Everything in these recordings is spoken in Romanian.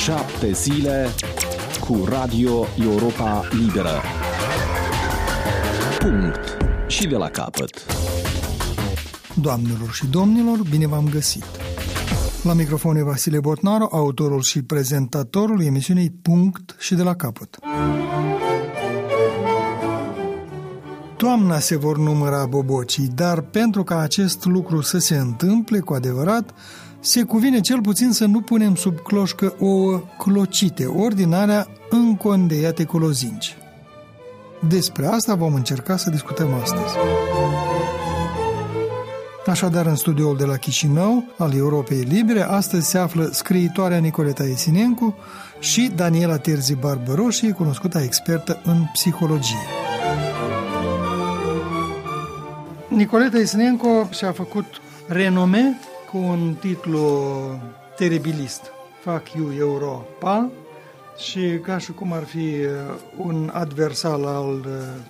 7 zile cu Radio Europa Liberă. Punct și de la capăt. Doamnelor și domnilor, bine v-am găsit! La microfon e Vasile Botnaru, autorul și prezentatorul emisiunii Punct și de la capăt. Toamna se vor număra bobocii, dar pentru ca acest lucru să se întâmple cu adevărat, se cuvine cel puțin să nu punem sub cloșcă ouă clocite, ordinarea încondeiate cu lozinci. Despre asta vom încerca să discutăm astăzi. Așadar, în studioul de la Chișinău, al Europei Libere, astăzi se află scriitoarea Nicoleta Esinencu și Daniela Terzi-Barbăroșie, cunoscută expertă în psihologie. Nicoleta Esinencu și-a făcut renume cu un titlu teribilist, Fuck You Europa, și ca și cum ar fi un adversar al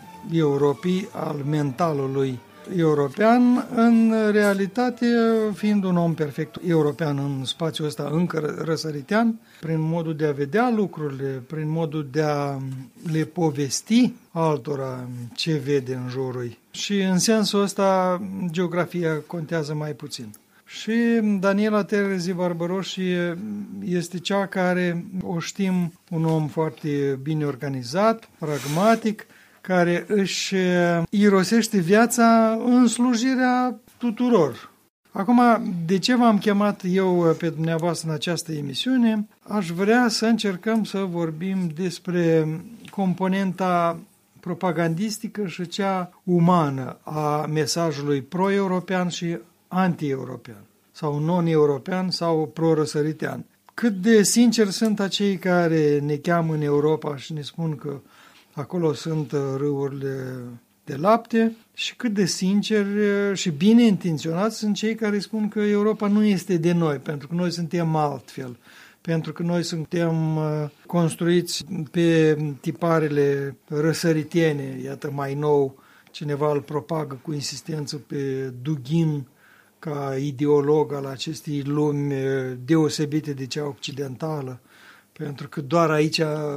Europei, al mentalului european, în realitate fiind un om perfect european în spațiul ăsta încă răsăritean, prin modul de a vedea lucrurile, prin modul de a le povesti altora ce vede în jurul. Și în sensul ăsta geografia contează mai puțin. Și Daniela Terzi-Barbăroșie este cea care, o știm, un om foarte bine organizat, pragmatic, care își irosește viața în slujirea tuturor. Acum, de ce v-am chemat eu pe dumneavoastră în această emisiune? Aș vrea să încercăm să vorbim despre componenta propagandistică și cea umană a mesajului pro-european și anti-european, sau non-european sau pro-răsăritean. Cât de sinceri sunt acei care ne cheamă în Europa și ne spun că acolo sunt râurile de lapte și cât de sinceri și bine intenționați sunt cei care spun că Europa nu este de noi, pentru că noi suntem altfel, pentru că noi suntem construiți pe tiparele răsăritene. Iată, mai nou cineva îl propagă cu insistență pe Dugin ca ideolog al acestei lumi deosebite de cea occidentală, pentru că doar aici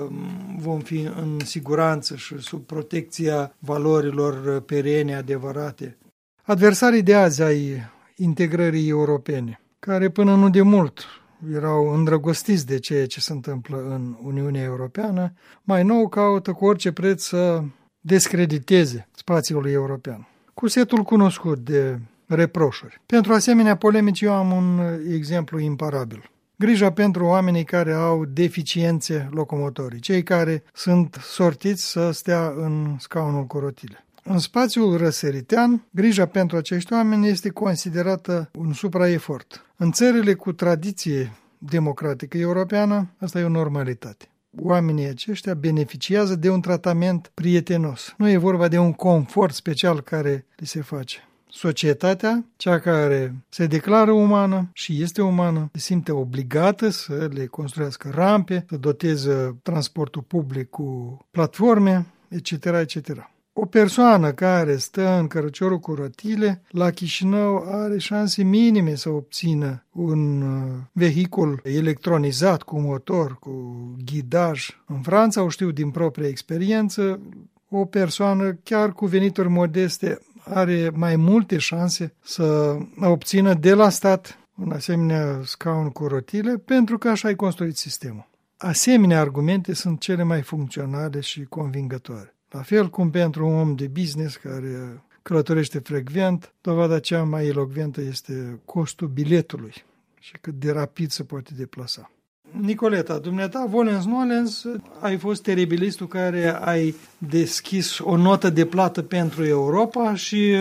vom fi în siguranță și sub protecția valorilor perene, adevărate. Adversarii de azi ai integrării europene, care până nu de mult erau îndrăgostiți de ceea ce se întâmplă în Uniunea Europeană, mai nou caută cu orice preț să descrediteze spațiul european. Cu setul cunoscut de reproșuri. Pentru asemenea polemici eu am un exemplu imparabil. Grija pentru oamenii care au deficiențe locomotorii, cei care sunt sortiți să stea în scaunul cu rotile. În spațiul răsăritean, grija pentru acești oameni este considerată un supraefort. În țările cu tradiție democratică europeană, asta e o normalitate. Oamenii aceștia beneficiază de un tratament prietenos. Nu e vorba de un confort special care li se face. Societatea, cea care se declară umană și este umană, se simte obligată să le construiască rampe, să doteze transportul public cu platforme, etc., etc. O persoană care stă în cărăciorul cu rotile, la Chișinău are șanse minime să obțină un vehicul electronizat cu motor, cu ghidaj. În Franța, o știu din propria experiență, o persoană chiar cu venituri modeste are mai multe șanse să obțină de la stat un asemenea scaun cu rotile, pentru că așa ai construit sistemul. Asemenea argumente sunt cele mai funcționale și convingătoare. La fel cum pentru un om de business care călătorește frecvent, dovada cea mai elocventă este costul biletului și cât de rapid se poate deplasa. Nicoleta, dumneata, volens-nolens, ai fost teribilistul care ai deschis o notă de plată pentru Europa și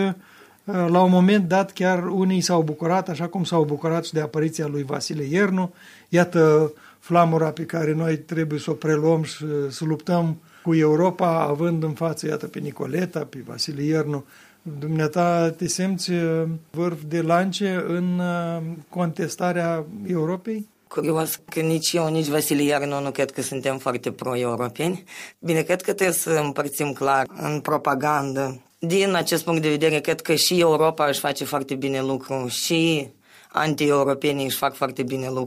la un moment dat chiar unii s-au bucurat, așa cum s-au bucurat și de apariția lui Vasile Iernu. Iată flamura pe care noi trebuie să o preluăm și să luptăm cu Europa, având în față, iată, pe Nicoleta, pe Vasile Iernu. Dumneata, te simți vârf de lance în contestarea Europei? Curios că nici eu, nici Vasile Iernu nu cred că suntem foarte pro-europeni. Bine, cred că trebuie să împărțim clar în propagandă. Din acest punct de vedere, cred că și Europa își face foarte bine lucru și anti-europenii își fac foarte bine lucru.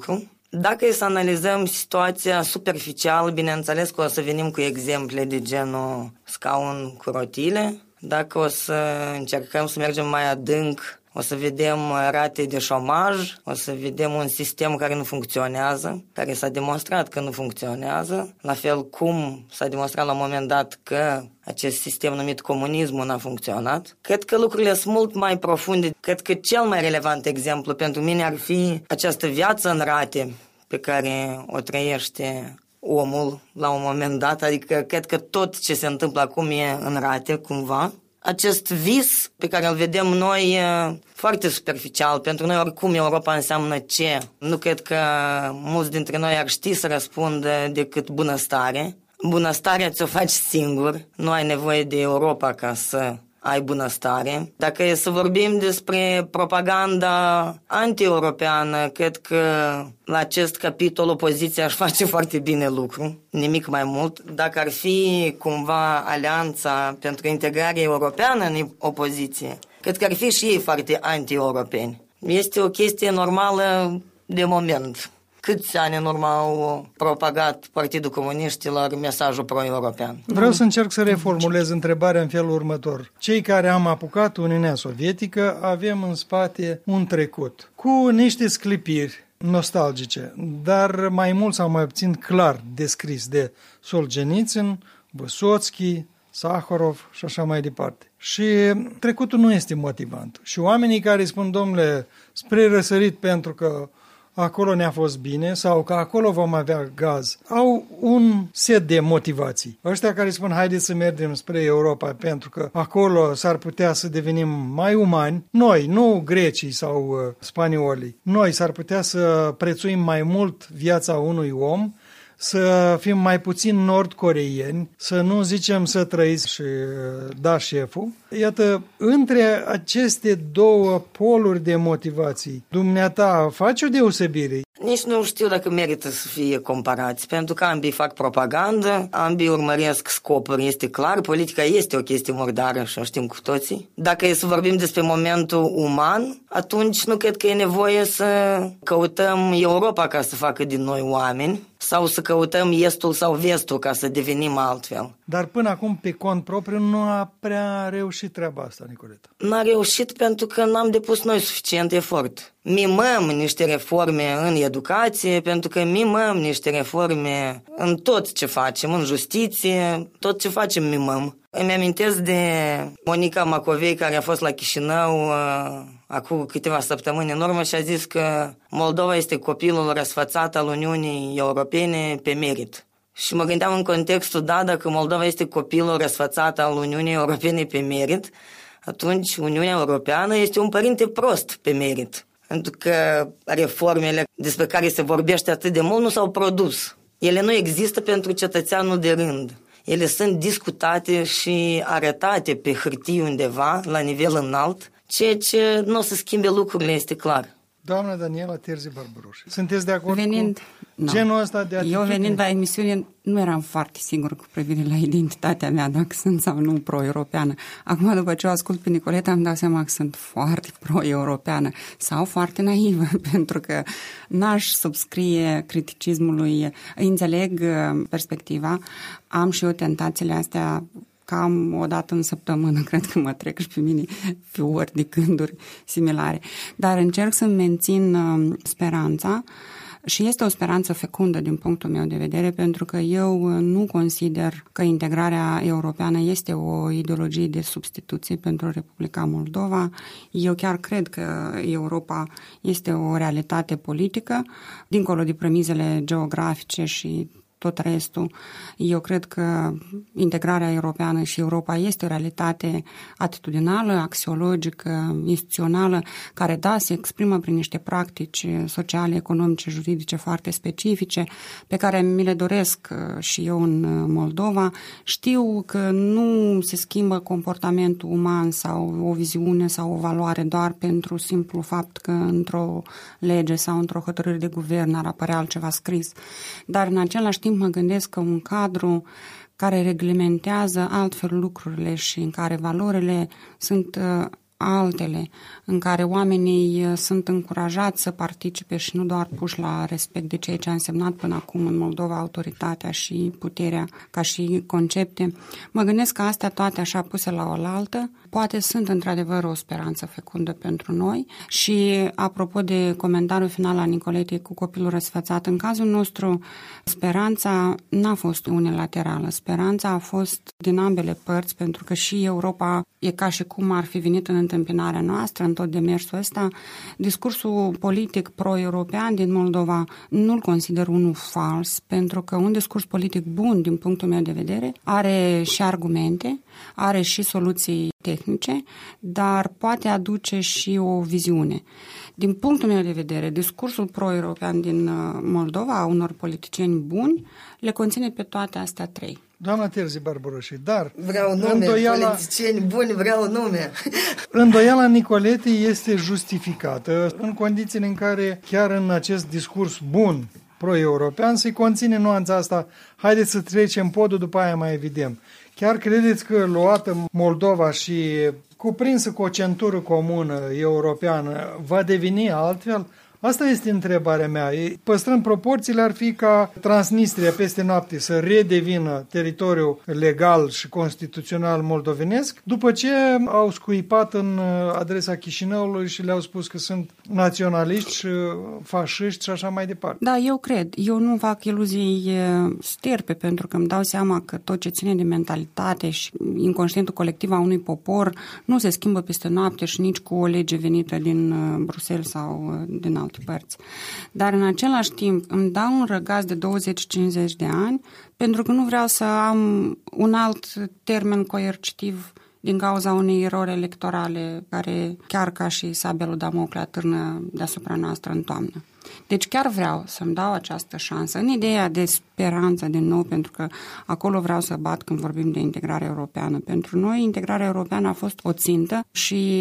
Dacă e să analizăm situația superficial, bineînțeles că o să venim cu exemple de genul scaun cu rotile. Dacă o să încercăm să mergem mai adânc, o să vedem rate de șomaj, o să vedem un sistem care nu funcționează, care s-a demonstrat că nu funcționează, la fel cum s-a demonstrat la un moment dat că acest sistem numit comunismul n-a funcționat. Cred că lucrurile sunt mult mai profunde. Cred că cel mai relevant exemplu pentru mine ar fi această viață în rate pe care o trăiește omul la un moment dat, adică cred că tot ce se întâmplă acum e în rate cumva. Acest vis pe care îl vedem noi foarte superficial, pentru noi oricum Europa înseamnă ce? Nu cred că mulți dintre noi ar ști să răspundă decât bunăstare. Bunăstarea ți-o faci singur, nu ai nevoie de Europa ca să ai bunăstare. Dacă e să vorbim despre propaganda anti-europeană, cred că la acest capitol opoziția aș face foarte bine lucru, nimic mai mult. Dacă ar fi cumva alianța pentru integrare europeană în opoziție, cred că ar fi și ei foarte anti-europeni. Este o chestie normală de moment. Câți ani în urmă au propagat Partidul Comuniștilor mesajul pro-european? Vreau să încerc să reformulez întrebarea în felul următor. Cei care am apucat Uniunea Sovietică avem în spate un trecut cu niște sclipiri nostalgice, dar mai mult sau mai puțin clar descris de Solzhenitsyn, Vysotski, Sakharov și așa mai departe. Și trecutul nu este motivant. Și oamenii care spun, domnule, spre răsărit pentru că acolo ne-a fost bine sau că acolo vom avea gaz, au un set de motivații. Ăștia care spun haideți să mergem spre Europa pentru că acolo s-ar putea să devenim mai umani, noi, nu grecii sau spaniolii, noi s-ar putea să prețuim mai mult viața unui om, să fim mai puțin nord-coreieni, să nu zicem să trăiți și da șeful. Iată, între aceste două poluri de motivații, dumneata face o deosebire? Nici nu știu dacă merită să fie comparați, pentru că ambii fac propagandă, ambii urmăresc scopuri, este clar, politica este o chestie murdară și o știm cu toții. Dacă e să vorbim despre momentul uman, atunci nu cred că e nevoie să căutăm Europa ca să facă din noi oameni, sau să căutăm estul sau vestul ca să devenim altfel. Dar până acum, pe cont propriu, nu a prea reușit treaba asta, Nicoleta. N-a reușit pentru că n-am depus noi suficient efort. Mimăm niște reforme în educație, pentru că mimăm niște reforme în tot ce facem, în justiție, tot ce facem mimăm. Îmi amintesc de Monica Macovei, care a fost la Chișinău acum câteva săptămâni în urmă și a zis că Moldova este copilul răsfățat al Uniunii Europene pe merit. Și mă gândeam în contextul, dacă Moldova este copilul răsfățat al Uniunii Europene pe merit, atunci Uniunea Europeană este un părinte prost pe merit. Pentru că reformele despre care se vorbește atât de mult nu s-au produs. Ele nu există pentru cetățeanul de rând. Ele sunt discutate și arătate pe hârtie undeva, la nivel înalt, ceea ce nu o să schimbe lucrurile, este clar. Doamna Daniela Terzi Barbaroș, sunteți de acord cu genul ăsta de atitudine? Eu venind la emisiune nu eram foarte sigur cu privire la identitatea mea, dacă sunt sau nu pro-europeană. Acum, după ce o ascult pe Nicoleta, îmi dau seama că sunt foarte pro-europeană sau foarte naivă, pentru că n-aș subscrie criticismului. Înțeleg perspectiva, am și eu tentațiile astea cam o dată în săptămână, cred că mă trec și pe mine fiori de gânduri similare. Dar încerc să mențin speranța și este o speranță fecundă din punctul meu de vedere, pentru că eu nu consider că integrarea europeană este o ideologie de substituție pentru Republica Moldova. Eu chiar cred că Europa este o realitate politică, dincolo de premizele geografice și tot restul. Eu cred că integrarea europeană și Europa este o realitate atitudinală, axiologică, instituțională, care, da, se exprimă prin niște practici sociale, economice, juridice foarte specifice, pe care mi le doresc și eu în Moldova. Știu că nu se schimbă comportamentul uman sau o viziune sau o valoare doar pentru simplu fapt că într-o lege sau într-o hotărâre de guvern ar apărea altceva scris. Dar în același timp mă gândesc că un cadru care reglementează altfel lucrurile și în care valorile sunt altele, în care oamenii sunt încurajați să participe și nu doar puși la respect de ceea ce a însemnat până acum în Moldova autoritatea și puterea ca și concepte, mă gândesc că astea toate așa puse la oaltă, poate sunt într-adevăr o speranță fecundă pentru noi. Și apropo de comentariul final al Nicoletei cu copilul răsfățat, în cazul nostru speranța n-a fost unilaterală, speranța a fost din ambele părți, pentru că și Europa e ca și cum ar fi venit în întâmpinarea noastră în tot demersul ăsta. Discursul politic pro-european din Moldova nu-l consider unul fals, pentru că un discurs politic bun, din punctul meu de vedere, are și argumente, are și soluții tehnice, dar poate aduce și o viziune. Din punctul meu de vedere, discursul pro-european din Moldova, a unor politicieni buni, le conține pe toate astea trei. Doamna Terzi Barbaroși, dar vreau nume, politicieni buni, vreau nume. Îndoiala Nicoletei este justificată în condițiile în care chiar în acest discurs bun pro-european se conține nuanța asta, haideți să trecem podul, după aia mai evident. Chiar credeți că luată Moldova și cuprinsă cu o centură comună europeană va deveni altfel? Asta este întrebarea mea. Păstrând proporțiile, ar fi ca Transnistria peste noapte să redevină teritoriu legal și constituțional moldovenesc, după ce au scuipat în adresa Chișinăului și le-au spus că sunt naționaliști și fașiști și așa mai departe. Da, eu cred. Eu nu fac iluzii sterpe, pentru că îmi dau seama că tot ce ține de mentalitate și inconștientul colectiv a unui popor nu se schimbă peste noapte și nici cu o lege venită din Bruxelles sau din alte părți. Dar în același timp îmi dau un răgaz de 20-50 de ani pentru că nu vreau să am un alt termen coercitiv din cauza unei erori electorale care chiar ca și sabia lui Damocle atârnă deasupra noastră în toamnă. Deci chiar vreau să-mi dau această șansă, în ideea de speranță din nou, pentru că acolo vreau să bat când vorbim de integrare europeană. Pentru noi, integrarea europeană a fost o țintă și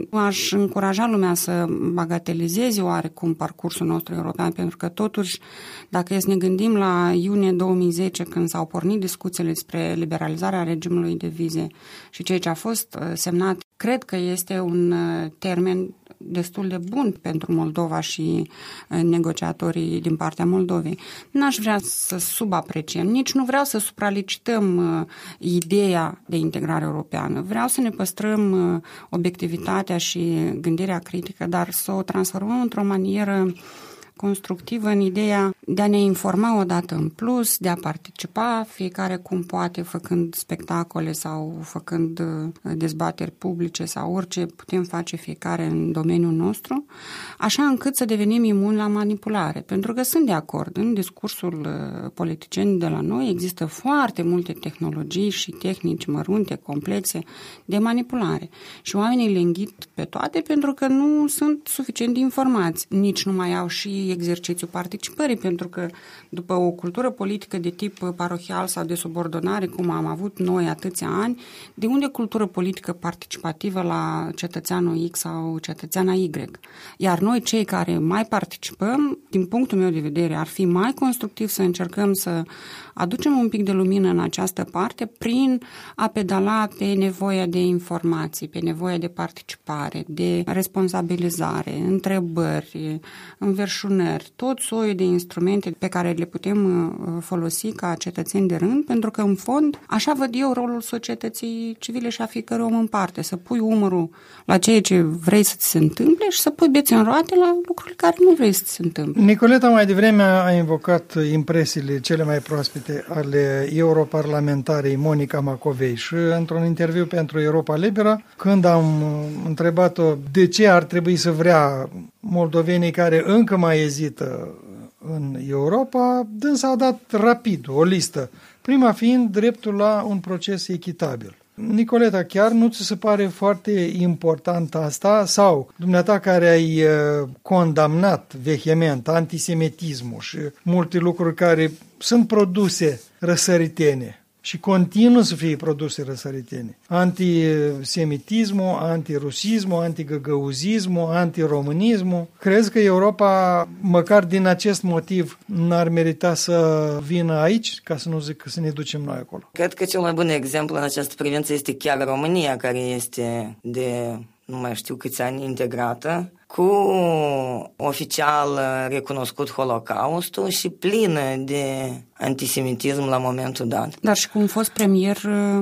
aș încuraja lumea să bagatelizeze oarecum parcursul nostru european, pentru că totuși, dacă ne gândim la iunie 2010, când s-au pornit discuțiile despre liberalizarea regimului de vize și ceea ce a fost semnat, cred că este un termen destul de bun pentru Moldova și negociatorii din partea Moldovei. N-aș vrea să subapreciem, nici nu vreau să supralicităm ideea de integrare europeană. Vreau să ne păstrăm obiectivitatea și gândirea critică, dar să o transformăm într-o manieră constructivă în ideea de a ne informa odată în plus, de a participa fiecare cum poate, făcând spectacole sau făcând dezbateri publice sau orice putem face fiecare în domeniul nostru, așa încât să devenim imuni la manipulare. Pentru că sunt de acord, în discursul politicienii de la noi există foarte multe tehnologii și tehnici mărunte, complexe de manipulare. Și oamenii le înghit pe toate pentru că nu sunt suficient de informați. Nici nu mai au și exercițiul participării, pentru că după o cultură politică de tip parohial sau de subordonare, cum am avut noi atâția ani, de unde cultură politică participativă la cetățeanul X sau cetățeana Y? Iar noi, cei care mai participăm, din punctul meu de vedere, ar fi mai constructiv să încercăm să aducem un pic de lumină în această parte prin a pedala pe nevoia de informații, pe nevoia de participare, de responsabilizare, întrebări, înverșunări, tot soiul de instrumente pe care le putem folosi ca cetățeni de rând, pentru că, în fond, așa văd eu rolul societății civile și a fiecărui om în parte, să pui umărul la ceea ce vrei să ți se întâmple și să pui bețe în roate la lucruri care nu vrei să ți se întâmple. Nicoleta mai devreme a invocat impresiile cele mai proaspete ale europarlamentarei Monica Macovei și într-un interviu pentru Europa Liberă, când am întrebat-o de ce ar trebui să vrea moldovenii care încă mai ezită în Europa, dânsa a dat rapid o listă, prima fiind dreptul la un proces echitabil. Nicoleta, chiar nu ți se pare foarte important asta? Sau dumneata care ai condamnat vehement antisemitismul și multe lucruri care sunt produse răsăritene și continuă să fie produse răsăritene. Antisemitismul, antirusismul, antigăgăuzismul, antiromânismul. Crezi că Europa, măcar din acest motiv, n-ar merita să vină aici, ca să nu zic că să ne ducem noi acolo? Cred că cel mai bun exemplu în această privință este chiar România, care este de nu mai știu câți ani, integrată, cu oficial recunoscut Holocaustul și plină de antisemitism la momentul dat. Dar și cu un fost premier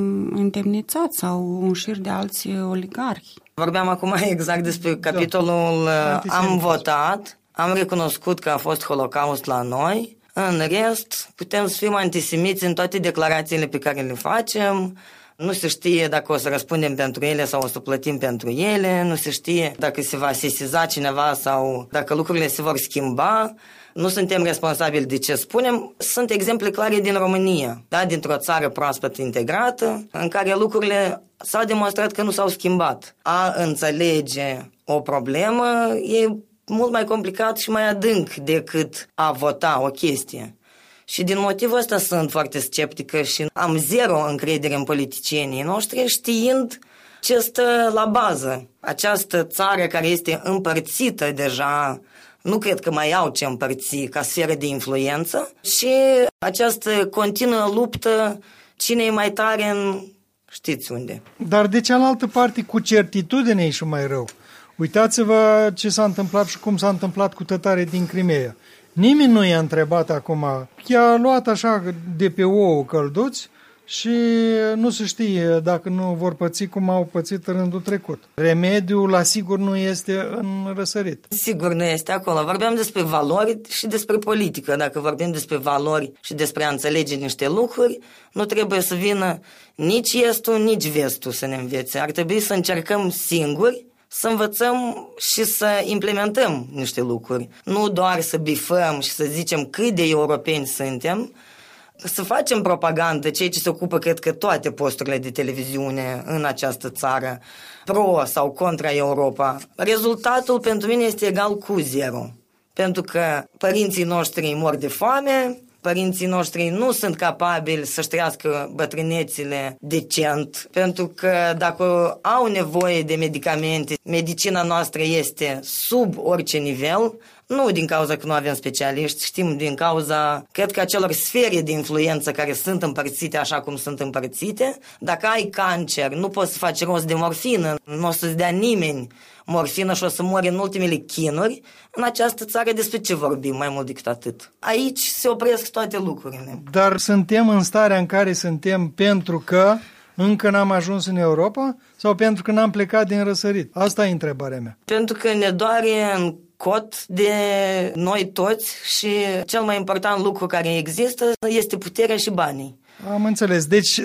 întemnițat sau un șir de alți oligarhi. Vorbeam acum exact despre capitolul am votat, am recunoscut că a fost Holocaust la noi, în rest putem să fim antisemiți în toate declarațiile pe care le facem. Nu se știe dacă o să răspundem pentru ele sau o să plătim pentru ele, nu se știe dacă se va sesiza cineva sau dacă lucrurile se vor schimba. Nu suntem responsabili de ce spunem. Sunt exemple clare din România, da? Dintr-o țară proaspăt integrată, în care lucrurile s-au demonstrat că nu s-au schimbat. A înțelege o problemă e mult mai complicat și mai adânc decât a vota o chestie. Și din motivul ăsta sunt foarte sceptică și am zero încredere în politicienii noștri, știind ce stă la bază. Această țară care este împărțită deja, nu cred că mai au ce împărți ca sferă de influență, și această continuă luptă, cine e mai tare în știți unde. Dar de cealaltă parte, cu certitudine e și mai rău. Uitați-vă ce s-a întâmplat și cum s-a întâmplat cu tătarii din Crimea. Nimeni nu i-a întrebat acum. I-a luat așa de pe ouă călduți și nu se știe dacă nu vor păți cum au pățit rândul trecut. Remediul, la sigur, nu este în răsărit. Sigur nu este acolo. Vorbeam despre valori și despre politică. Dacă vorbim despre valori și despre a înțelege niște lucruri, nu trebuie să vină nici estul, nici vestul să ne învețe. Ar trebui să încercăm singuri să învățăm și să implementăm niște lucruri. Nu doar să bifăm și să zicem cât de europeni suntem, să facem propagandă, cei ce se ocupă, cred că toate posturile de televiziune în această țară, pro sau contra Europa. Rezultatul pentru mine este egal cu 0. Pentru că părinții noștri mor de foame, părinții noștri nu sunt capabili să-și trăiască bătrânețile decent, pentru că dacă au nevoie de medicamente, medicina noastră este sub orice nivel, nu din cauza că nu avem specialiști, știm din cauza, cred că, acelor sfere de influență care sunt împărțite așa cum sunt împărțite. Dacă ai cancer, nu poți să faci rost de morfină, nu o să-ți dea nimeni morfină și o să mori în ultimele chinuri. În această țară despre ce vorbim mai mult decât atât? Aici se opresc toate lucrurile. Dar suntem în starea în care suntem pentru că încă n-am ajuns în Europa sau pentru că n-am plecat din răsărit? Asta e întrebarea mea. Pentru că ne doare în cot de noi toți și cel mai important lucru care există este puterea și banii. Am înțeles. Deci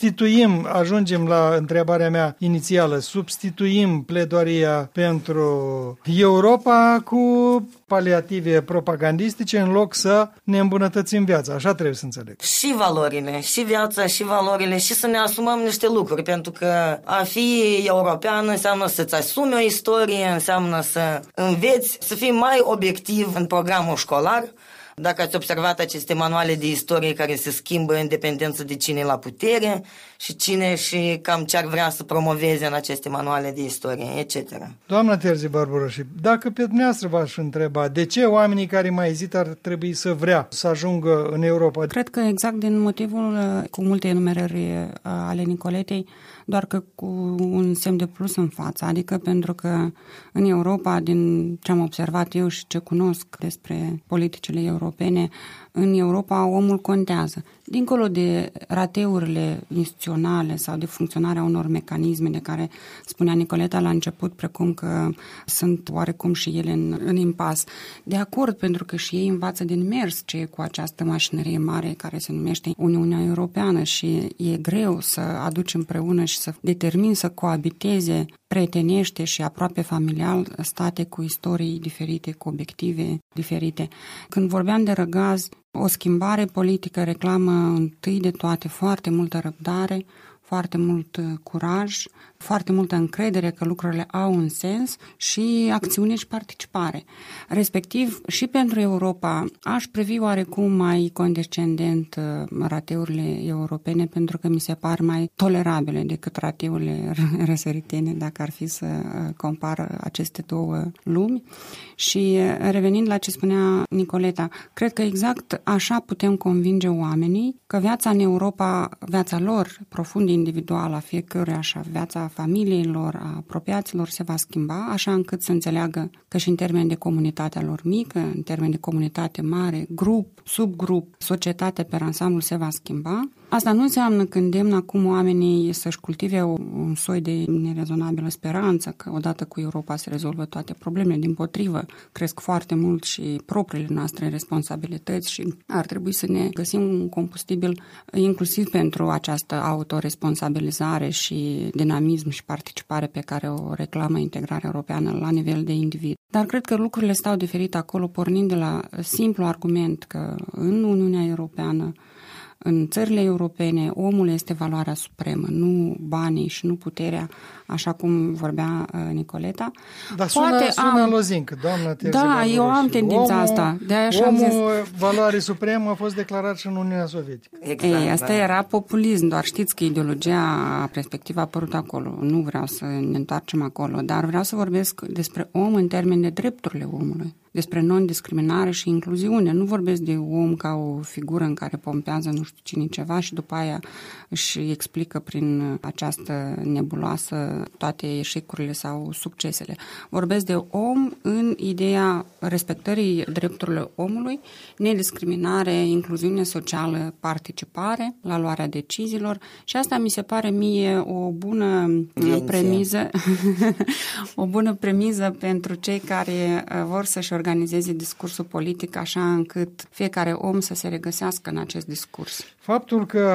ajungem la întrebarea mea inițială, substituim pledoaria pentru Europa cu paliative propagandistice în loc să ne îmbunătățim viața. Așa trebuie să înțeleg. Și valorile, și viața, și valorile, și să ne asumăm niște lucruri, pentru că a fi european înseamnă să-ți asumi o istorie, înseamnă să înveți, să fii mai obiectiv în programul școlar. Dacă ați observat aceste manuale de istorie care se schimbă în dependență de cine e la putere și cine și cam ce ar vrea să promoveze în aceste manuale de istorie, etc. Doamna Terzi Barbaroși, dacă pe dumneavoastră v-aș întreba, de ce oamenii care mai ezită ar trebui să vrea să ajungă în Europa? Cred că exact din motivul, cu multe enumerări ale Nicoletei, doar că cu un semn de plus în față, adică pentru că în Europa, din ce am observat eu și ce cunosc despre politicile europene, în Europa omul contează. Dincolo de rateurile instituționale sau de funcționarea unor mecanisme de care spunea Nicoleta la început, precum că sunt oarecum și ele în impas. De acord, pentru că și ei învață din mers ce e cu această mașinărie mare care se numește Uniunea Europeană și e greu să aduci împreună și să determini să coabiteze prietenește și aproape familial state cu istorii diferite, cu obiective diferite. Când vorbeam de răgaz, o schimbare politică reclamă întâi de toate foarte multă răbdare, foarte mult curaj, foarte multă încredere că lucrurile au un sens și acțiune și participare. Respectiv, și pentru Europa aș privi oarecum mai condescendent rateurile europene, pentru că mi se par mai tolerabile decât rateurile răsăritene, dacă ar fi să compar aceste două lumi. Și revenind la ce spunea Nicoleta, cred că exact așa putem convinge oamenii că viața în Europa, viața lor profund individuală a fiecăruia și a viața familiilor, a apropiaților se va schimba, așa încât să înțeleagă că și în termeni de comunitatea lor mică, în termeni de comunitate mare, grup, subgrup, societate pe ansamblu se va schimba. Asta nu înseamnă că îndemn acum oamenii să-și cultive un soi de nerezonabilă speranță că odată cu Europa se rezolvă toate problemele. Dimpotrivă, cresc foarte mult și propriile noastre responsabilități și ar trebui să ne găsim un combustibil inclusiv pentru această autoresponsabilizare și dinamism și participare pe care o reclamă integrarea europeană la nivel de individ. Dar cred că lucrurile stau diferit acolo, pornind de la simplu argument că în Uniunea Europeană, în țările europene, omul este valoarea supremă, nu banii și nu puterea, așa cum vorbea Nicoleta. Dar sună lozincă, doamna Terzi. Da, eu am tendința asta. Omul, valoare supremă, a fost declarat și în Uniunea Sovietică. Exact, asta era populism, doar știți că ideologia respectivă a apărut acolo. Nu vreau să ne întoarcem acolo, dar vreau să vorbesc despre om în termeni de drepturile omului, despre non-discriminare și incluziune. Nu vorbesc de om ca o figură în care pompează nu știu cine ceva și după aia își explică prin această nebuloasă toate eșecurile sau succesele. Vorbesc de om în ideea respectării drepturilor omului, nediscriminare, incluziune socială, participare la luarea deciziilor și asta mi se pare mie o bună premiză o bună premiză pentru cei care vor să-și organizeze discursul politic așa încât fiecare om să se regăsească în acest discurs. Faptul că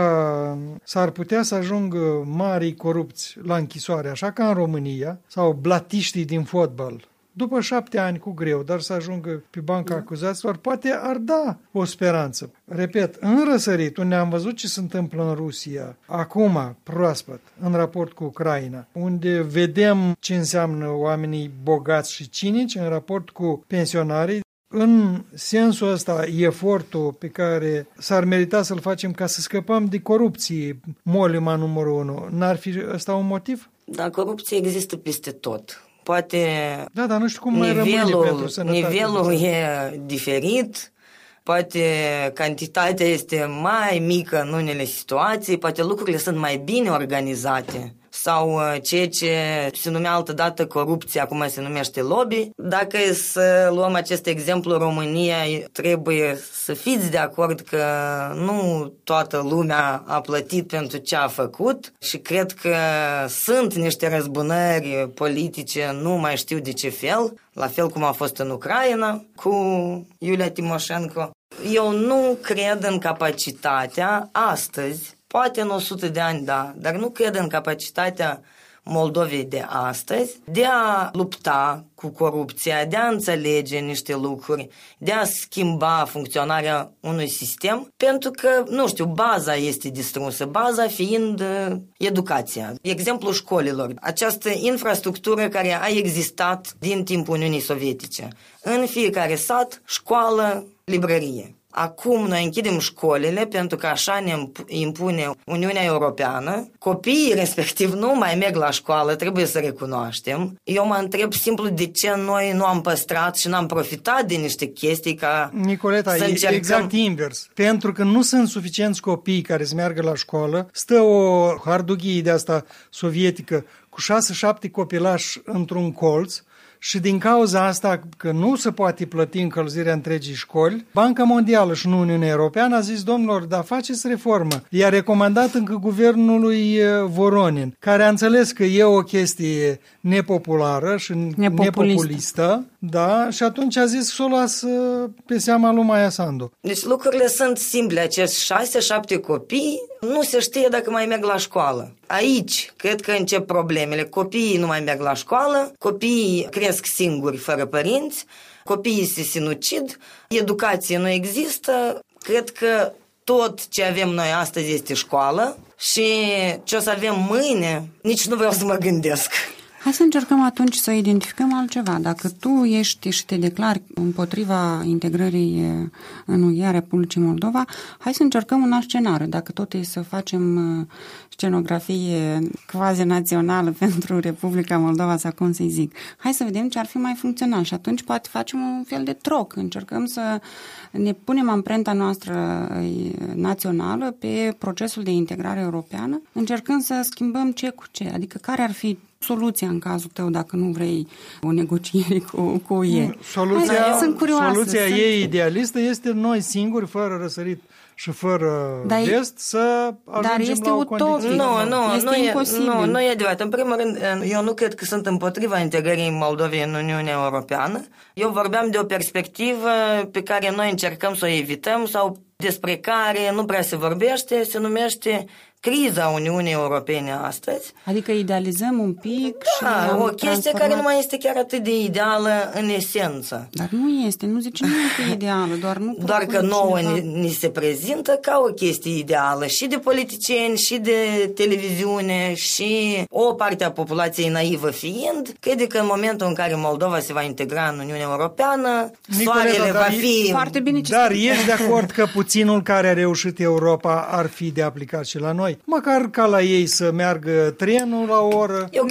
s-ar putea să ajungă mari corupți la închisoare, așa ca în România, sau blatiștii din fotbal, după 7 ani cu greu, dar să ajungă pe banca acuzaților, poate ar da o speranță. Repet, în răsărit, unde am văzut ce se întâmplă în Rusia, acum, proaspăt, în raport cu Ucraina, unde vedem ce înseamnă oamenii bogați și cinici în raport cu pensionarii, în sensul ăsta, efortul pe care s-ar merita să-l facem ca să scăpăm de corupție, molima numărul 1, n-ar fi ăsta un motiv? Da, corupție există peste tot. Poate dar nu știu cum mai rămâne pentru sănătate. Nivelul e diferit, poate cantitatea este mai mică în unele situații, poate lucrurile sunt mai bine organizate. Sau ceea ce se numea altădată corupție, acum se numește lobby. Dacă e să luăm acest exemplu, România, trebuie să fiți de acord că nu toată lumea a plătit pentru ce a făcut și cred că sunt niște răzbunări politice, nu mai știu de ce fel, la fel cum a fost în Ucraina cu Iulia Timoșenko. Eu nu cred în capacitatea astăzi, poate în 100 de ani, da, dar nu cred în capacitatea Moldovei de astăzi de a lupta cu corupția, de a înțelege niște lucruri, de a schimba funcționarea unui sistem, pentru că, nu știu, baza este distrusă, baza fiind educația. Exemplul școlilor, această infrastructură care a existat din timpul Uniunii Sovietice. În fiecare sat, școală, librărie. Acum noi închidem școlile pentru că așa ne impune Uniunea Europeană. Copiii respectiv nu mai merg la școală, trebuie să recunoaștem. Eu mă întreb simplu de ce noi nu am păstrat și n-am profitat de niște chestii ca Nicoleta, să încercăm... exact invers. Pentru că nu sunt suficienți copii care să meargă la școală, stă o hardughie de asta sovietică cu 6-7 copilași într-un colț. Și din cauza asta, că nu se poate plăti încălzirea întregii școli, Banca Mondială și nu Uniunea Europeană a zis, domnilor, dar faceți reformă. I-a recomandat încă guvernului Voronin, care a înțeles că e o chestie nepopulară și nepopulistă, da, și atunci a zis să o lasă pe seama lui Maia Sandu. Deci lucrurile sunt simple, acești 6-7 copii nu se știe dacă mai merg la școală. Aici cred că încep problemele. Copiii nu mai merg la școală, copiii cresc singuri fără părinți, copiii se sinucid, educație nu există. Cred că tot ce avem noi astăzi este școală și ce o să avem mâine, nici nu vreau să mă gândesc. Hai să încercăm atunci să identificăm altceva. Dacă tu ești și te declari împotriva integrării în UE a Republicii Moldova, hai să încercăm un alt scenariu. Dacă tot e să facem scenografie quasi națională pentru Republica Moldova sau cum să-i zic, hai să vedem ce ar fi mai funcțional și atunci poate facem un fel de troc. Încercăm să ne punem amprenta noastră națională pe procesul de integrare europeană, încercând să schimbăm ce cu ce. Adică care ar fi soluția în cazul tău dacă nu vrei o negociere cu UE? Soluția ei idealistă este noi singuri, fără răsărit și fără vest, să ajungem la o condiție. Nu e adevărat. În primul rând, eu nu cred că sunt împotriva integrării Moldovei în Uniunea Europeană. Eu vorbeam de o perspectivă pe care noi încercăm să o evităm sau despre care nu prea se vorbește, se numește criza Uniunii Europene astăzi. Adică idealizăm un pic și o chestie care nu mai este chiar atât de ideală în esență. Dar nu este, nu zice nimic că e ideală, doar că nouă ni se prezintă ca o chestie ideală și de politicieni, și de televiziune, și o parte a populației naivă fiind, crede că în momentul în care Moldova se va integra în Uniunea Europeană, soarele va fi... Foarte bine. Dar ești de acord că puținul care a reușit Europa ar fi de aplicat și la noi? Măcar ca la ei să meargă trenul la o oră. Eu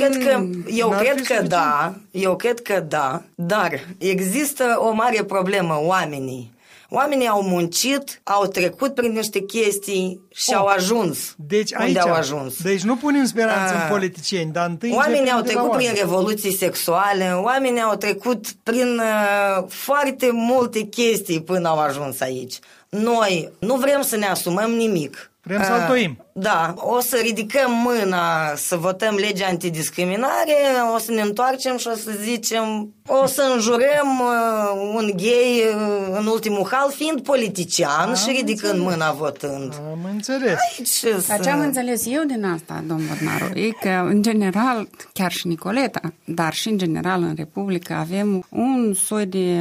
cred că da, dar există o mare problemă, oamenii. Oamenii au muncit, au trecut prin niște chestii și au ajuns unde au ajuns. Deci nu punem speranță în politicieni, dar întâi oamenii au trecut prin revoluții sexuale, oamenii au trecut prin foarte multe chestii până au ajuns aici. Noi nu vrem să ne asumăm nimic. Vrem să altoim. Da, o să ridicăm mâna să votăm legea antidiscriminare, o să ne întoarcem și o să zicem, o să înjurăm un gay în ultimul hal fiind politician și ridicând mâna votând. Am înțeles. Dar ce am înțeles eu din asta, domn Bărnaru, e că în general, chiar și Nicoleta, dar și în general în Republică avem un soi de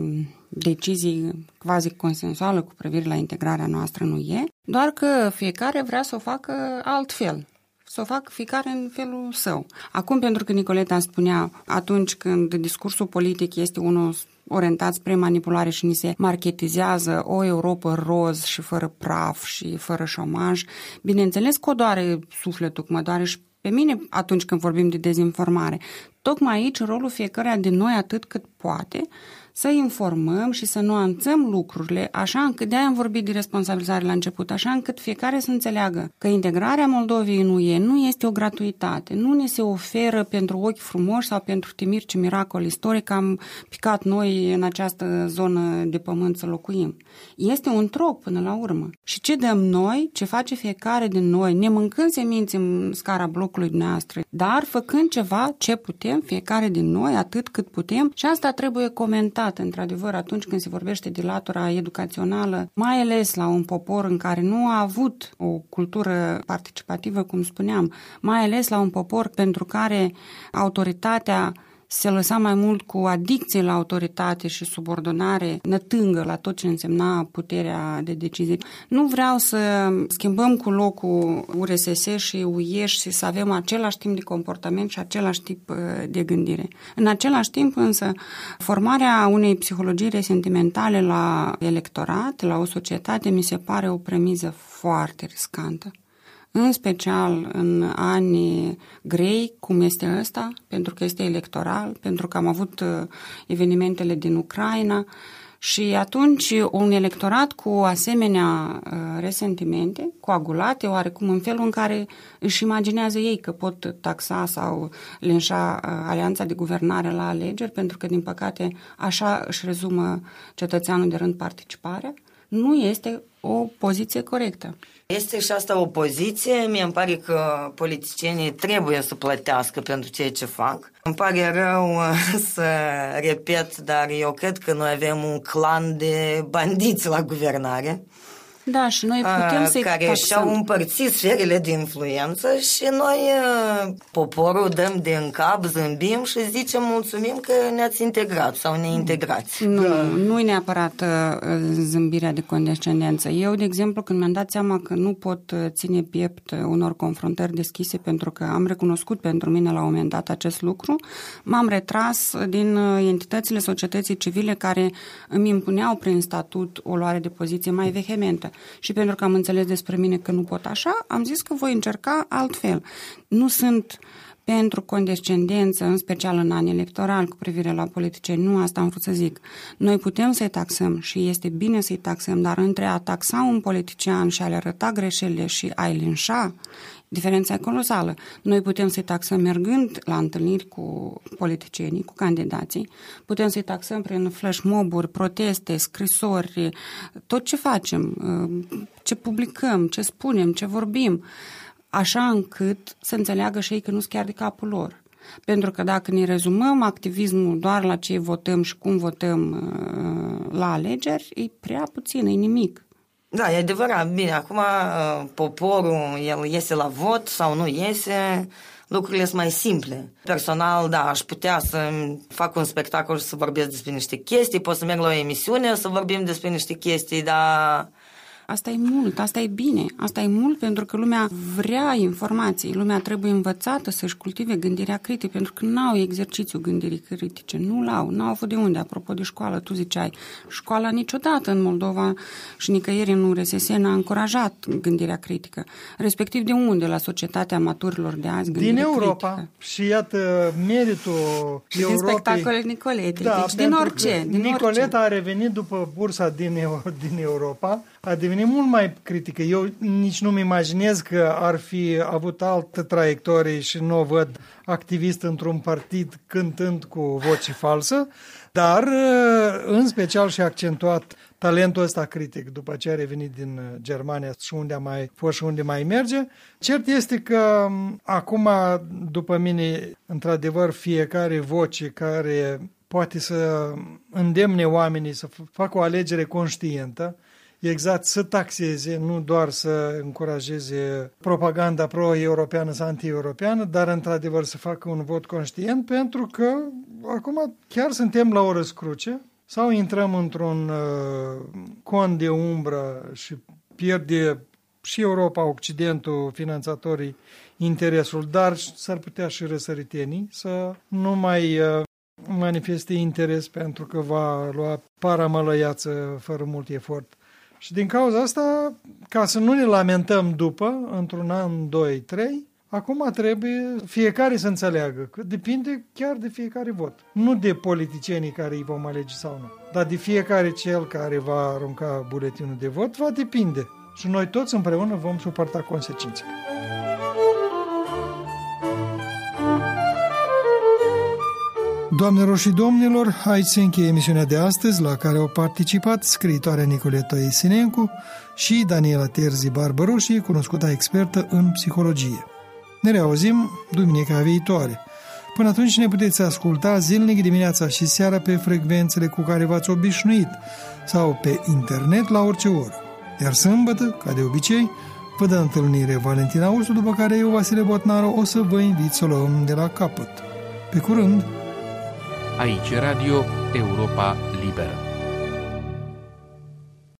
decizii quasi consensuală cu privire la integrarea noastră în UE, doar că fiecare vrea să o facă altfel, să o facă fiecare în felul său. Acum, pentru că Nicoleta spunea, atunci când discursul politic este unul orientat spre manipulare și ni se marketizează o Europă roz și fără praf și fără șomaj, bineînțeles că o doare sufletul, cum mă doare și pe mine atunci când vorbim de dezinformare. Tocmai aici rolul fiecăruia din noi atât cât poate să informăm și să nuanțăm lucrurile, așa încât, de-aia am vorbit de responsabilizare la început, așa încât fiecare să înțeleagă că integrarea Moldovei în UE nu este o gratuitate, nu ne se oferă pentru ochi frumoși sau pentru timir ce miracol istoric am picat noi în această zonă de pământ să locuim. Este un troc până la urmă. Și ce dăm noi, ce face fiecare din noi, ne mâncând semințe în scara blocului noastră, dar făcând ceva ce putem, fiecare din noi, atât cât putem, și asta trebuie comentat într-adevăr atunci când se vorbește de latura educațională, mai ales la un popor în care nu a avut o cultură participativă, cum spuneam, mai ales la un popor pentru care autoritatea se lăsa mai mult cu adicție la autoritate și subordonare nătângă la tot ce însemna puterea de decizie. Nu vreau să schimbăm cu locul URSS și UE și să avem același tip de comportament și același tip de gândire. În același timp însă, formarea unei psihologii resentimentale la electorat, la o societate, mi se pare o premiză foarte riscantă. În special în ani grei, cum este ăsta, pentru că este electoral, pentru că am avut evenimentele din Ucraina și atunci un electorat cu asemenea resentimente, coagulate oarecum în felul în care își imaginează ei că pot taxa sau linșa alianța de guvernare la alegeri, pentru că, din păcate, așa își rezumă cetățeanul de rând participarea, nu este o poziție corectă. Este și asta o poziție, mie îmi pare că politicienii trebuie să plătească pentru ceea ce fac. Îmi pare rău să repet, dar eu cred că noi avem un clan de bandiți la guvernare. Da, și noi putem să-i care taxăm. și-au împărțit sferele de influență și noi, poporul, dăm din cap, zâmbim și zicem mulțumim că ne-ați integrat sau ne integrați. Nu e neapărat zâmbirea de condescendență. Eu, de exemplu, când mi-am dat seama că nu pot ține piept unor confruntări deschise pentru că am recunoscut pentru mine la un moment dat acest lucru, m-am retras din entitățile societății civile care îmi impuneau prin statut o luare de poziție mai vehementă. Și pentru că am înțeles despre mine că nu pot așa, am zis că voi încerca altfel. Nu sunt pentru condescendență, în special în an electoral cu privire la politicieni. Nu, asta am vrut să zic. Noi putem să-i taxăm și este bine să-i taxăm, dar între a taxa un politician și a-le arăta greșelile și a-i linșa, diferența e colosală. Noi putem să-i taxăm mergând la întâlniri cu politicienii, cu candidații, putem să-i taxăm prin flash mob-uri, proteste, scrisori, tot ce facem, ce publicăm, ce spunem, ce vorbim, așa încât să înțeleagă și ei că nu sunt chiar de capul lor. Pentru că dacă ne rezumăm activismul doar la ce votăm și cum votăm la alegeri, e prea puțin, e nimic. Da, e adevărat. Bine, acum poporul, el iese la vot sau nu iese, lucrurile sunt mai simple. Personal, da, aș putea să fac un spectacol și să vorbesc despre niște chestii, pot să merg la o emisiune să vorbim despre niște chestii, dar... Asta e mult, asta e bine, asta e mult pentru că lumea vrea informații, lumea trebuie învățată să-și cultive gândirea critică, pentru că n-au exercițiu gândirii critice, n-au avut de unde, apropo de școală, tu ziceai, școala niciodată în Moldova și nicăieri în URSS n-a încurajat gândirea critică, respectiv de unde, la societatea maturilor de azi, gândirea din Europa, critică. Și iată meritul Europei. Din spectacolele Nicoletei, da, deci din orice. Nicoleta a revenit după bursa din Europa, a devenit mult mai critică. Eu nici nu-mi imaginez că ar fi avut altă traiectorie și nu o văd activist într-un partid cântând cu voce falsă, dar în special și-a accentuat talentul ăsta critic după ce a revenit din Germania și unde a mai fost și unde mai merge. Cert este că acum, după mine, într-adevăr, fiecare voce care poate să îndemne oamenii să facă o alegere conștientă, exact, să taxeze, nu doar să încurajeze propaganda pro-europeană sau anti-europeană, dar într-adevăr să facă un vot conștient, pentru că acum chiar suntem la o răscruce sau intrăm într-un cont de umbră și pierde și Europa, Occidentul, finanțatorii interesul, dar s-ar putea și răsăritenii să nu mai manifeste interes pentru că va lua paramălăiață fără mult efort. Și din cauza asta, ca să nu ne lamentăm după, într-un an, 2, 3, acum trebuie fiecare să înțeleagă că depinde chiar de fiecare vot. Nu de politicienii care îi vom alege sau nu, dar de fiecare cel care va arunca buletinul de vot va depinde. Și noi toți împreună vom suporta consecințele. Doamnelor și domnilor, aici se încheie emisiunea de astăzi, la care au participat scriitoarea Nicoleta Isinencu și Daniela Terzi Barbaroși, cunoscută expertă în psihologie. Ne reauzim duminica viitoare. Până atunci ne puteți asculta zilnic dimineața și seara pe frecvențele cu care v-ați obișnuit sau pe internet la orice oră. Iar sâmbătă, ca de obicei, vă dă întâlnire Valentina Ursu, după care eu, Vasile Botnaru, o să vă invit să o luăm de la capăt. Pe curând! Aici Radio Europa Liberă.